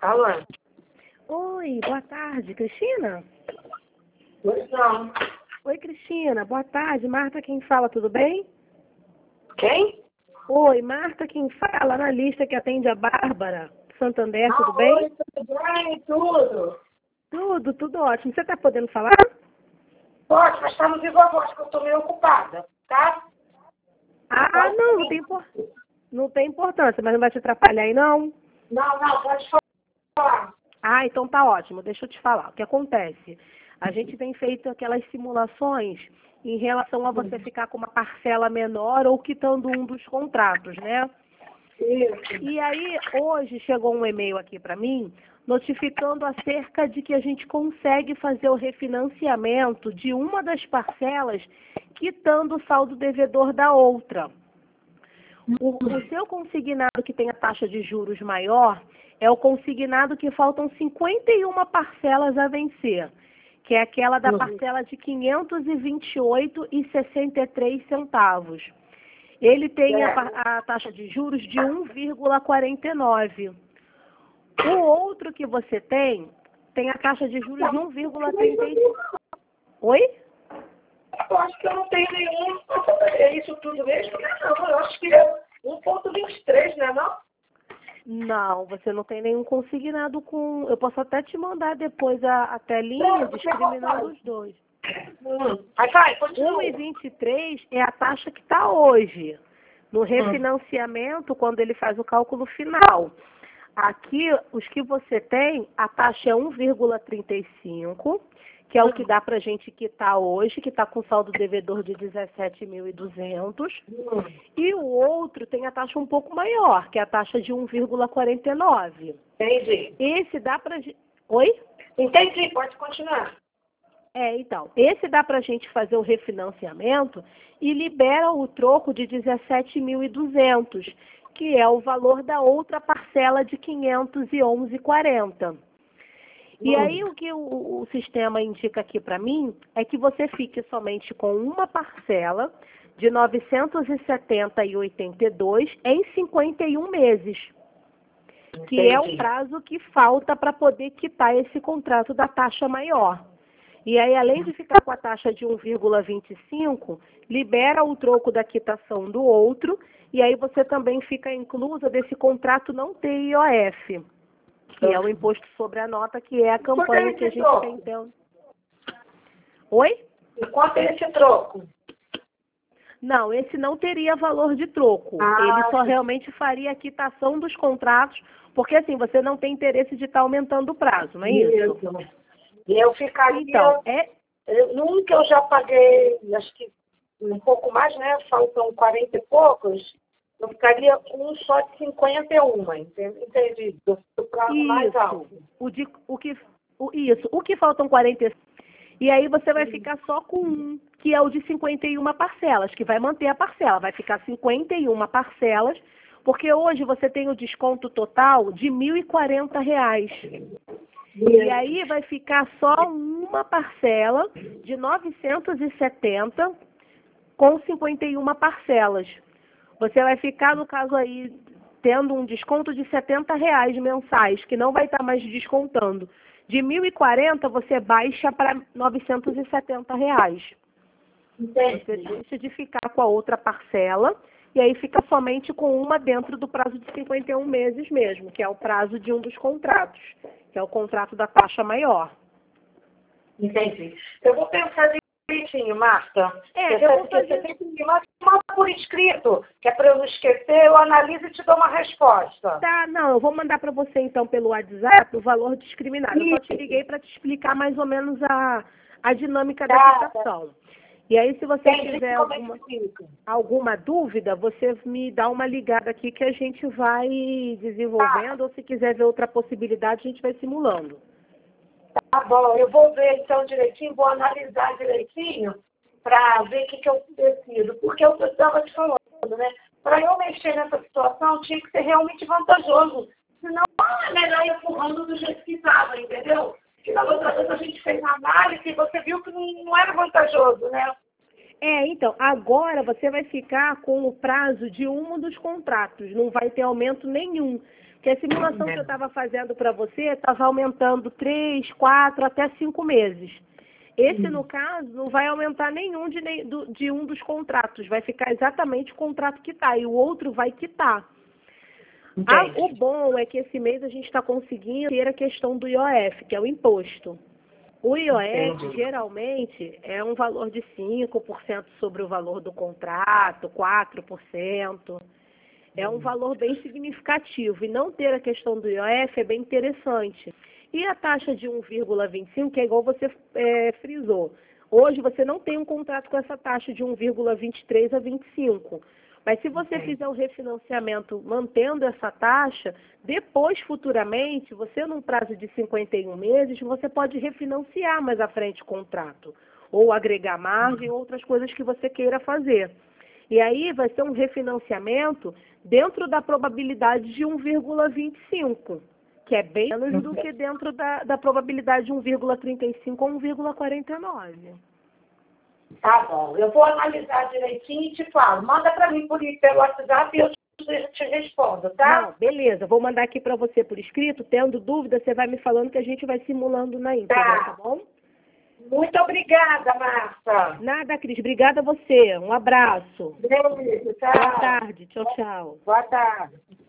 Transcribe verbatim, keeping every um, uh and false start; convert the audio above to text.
Alô? Oi, boa tarde, Cristina? Pois não. Oi, Cristina, boa tarde. Marta quem fala, tudo bem? Quem? Oi, Marta quem fala, analista que atende a Bárbara, Santander, tudo Ah, bem? oi, tudo bem? Tudo. Tudo, tudo ótimo. Você está podendo falar? Pode, mas tá no viva voz que eu tô meio ocupada, tá? Ah, Pode não, não sim. tem, impor- não tem importância, mas não vai te atrapalhar aí, não? Não, não, pode falar. Ah, então tá ótimo. Deixa eu te falar. O que acontece? A gente tem feito aquelas simulações em relação a você ficar com uma parcela menor ou quitando um dos contratos, né? Isso. E aí, hoje chegou um e-mail aqui para mim, notificando acerca de que a gente consegue fazer o refinanciamento de uma das parcelas, quitando o saldo devedor da outra. O, o seu consignado que tem a taxa de juros maior é o consignado que faltam cinquenta e uma parcelas a vencer, que é aquela da Uhum. parcela de quinhentos e vinte e oito reais e sessenta e três centavos. Ele tem a, pa- a taxa de juros de um vírgula quarenta e nove. O outro que você tem, tem a taxa de juros de um vírgula trinta e cinco. Oi? Eu acho que eu não tenho nenhum. É isso tudo mesmo? Não, eu acho que é um ponto vinte e três, né, não? Não, você não tem nenhum consignado com... Eu posso até te mandar depois a, a telinha discriminando os dois. Hum. Aí vai, um continua. vírgula vinte e três é a taxa que está hoje. No refinanciamento, quando ele faz o cálculo final. Aqui, os que você tem, a taxa é um vírgula trinta e cinco, que é o que dá para a gente quitar hoje, que está com saldo devedor de dezessete mil e duzentos. Hum. E o outro tem a taxa um pouco maior, que é a taxa de um vírgula quarenta e nove. Entendi. Esse dá para... Oi? Entendi, pode continuar. É, então, esse dá para a gente fazer o refinanciamento e libera o troco de dezessete mil e duzentos, que é o valor da outra parcela de quinhentos e onze reais e quarenta centavos. E Hum. aí o que o, o sistema indica aqui para mim é que você fique somente com uma parcela de novecentos e setenta reais e oitenta e dois centavos em cinquenta e um meses, que é o Entendi. prazo que falta para poder quitar esse contrato da taxa maior. E aí, além de ficar com a taxa de um vírgula vinte e cinco, libera o troco da quitação do outro, e aí você também fica inclusa desse contrato não ter I O F, que é o imposto sobre a nota, que é a campanha que a gente tem então. Oi? E quanto é esse troco? Não, esse não teria valor de troco. Ah, Ele só sim. realmente faria a quitação dos contratos, porque assim, você não tem interesse de estar aumentando o prazo, não é isso? E eu ficaria, Então, é, eu- num que eu já paguei, acho que um pouco mais, né? Faltam quarenta e poucos, eu ficaria com um só de cinquenta e um, entende? Entendi, do, do prazo mais isso. alto. O de, o que, o, isso. O que faltam quarenta e cinco. E aí você vai ficar só com um, que é o de cinquenta e uma parcelas, que vai manter a parcela. Vai ficar cinquenta e uma parcelas, porque hoje você tem o desconto total de mil e quarenta reais. E aí vai ficar só uma parcela de novecentos e setenta com cinquenta e uma parcelas. Você vai ficar, no caso aí, tendo um desconto de setenta reais mensais, que não vai estar mais descontando. De mil e quarenta você baixa para novecentos e setenta reais. Você deixa de ficar com a outra parcela e aí fica somente com uma dentro do prazo de cinquenta e um meses mesmo, que é o prazo de um dos contratos, que é o contrato da taxa maior. Entendi. Eu vou pensar direitinho, Marta. É, Você, eu vou você fazer... tem que me mandar por escrito, que é para eu não esquecer, eu analiso e te dou uma resposta. Tá, não, eu vou mandar para você então pelo WhatsApp o valor discriminado. Eu só te liguei para te explicar mais ou menos a, a dinâmica da Tá, quitação. E aí, se você Entendi tiver como é alguma, que fica. alguma dúvida, você me dá uma ligada aqui que a gente vai desenvolvendo, ou se quiser ver outra possibilidade, a gente vai simulando. Tá bom, eu vou ver então direitinho, vou analisar direitinho para ver o que, que eu decido. Porque eu estava te falando, né? Para eu mexer nessa situação, tinha que ser realmente vantajoso. Senão, ah, é melhor ir empurrando do jeito que estava, entendeu? Porque na outra vez a gente fez uma análise e você viu que não, não era vantajoso, né? É, então, agora você vai ficar com o prazo de um dos contratos, não vai ter aumento nenhum. Que a simulação que eu estava fazendo para você estava aumentando três, quatro, até cinco meses. Esse, no caso, não vai aumentar nenhum de, nem- do- de um dos contratos. Vai ficar exatamente o contrato que está. E o outro vai quitar. Ah, o bom é que esse mês a gente está conseguindo ter a questão do I O F, que é o imposto. O I O F, Entendi. geralmente, é um valor de cinco por cento sobre o valor do contrato, quatro por cento. É um valor bem significativo. E não ter a questão do I O F é bem interessante. E a taxa de um vírgula vinte e cinco, que é igual você é, frisou. Hoje você não tem um contrato com essa taxa de um vírgula vinte e três a vinte e cinco. Mas se você Entendi. fizer o refinanciamento mantendo essa taxa, depois, futuramente, você, num prazo de cinquenta e um meses, você pode refinanciar mais à frente o contrato. Ou agregar margem, outras coisas que você queira fazer. E aí vai ser um refinanciamento dentro da probabilidade de um vírgula vinte e cinco, que é bem menos do que dentro da, da probabilidade de um vírgula trinta e cinco ou um vírgula quarenta e nove. Tá bom. Eu vou analisar direitinho e te falo. Manda para mim por, pelo WhatsApp e eu te, te respondo, tá? Não, beleza. Vou mandar aqui para você por escrito. Tendo dúvida, você vai me falando que a gente vai simulando na íntegra, Tá. tá bom? Muito obrigada, Marta. Nada, Cris. Obrigada a você. Um abraço. Beijo, tchau. Boa tarde. Tchau, tchau. Boa tarde.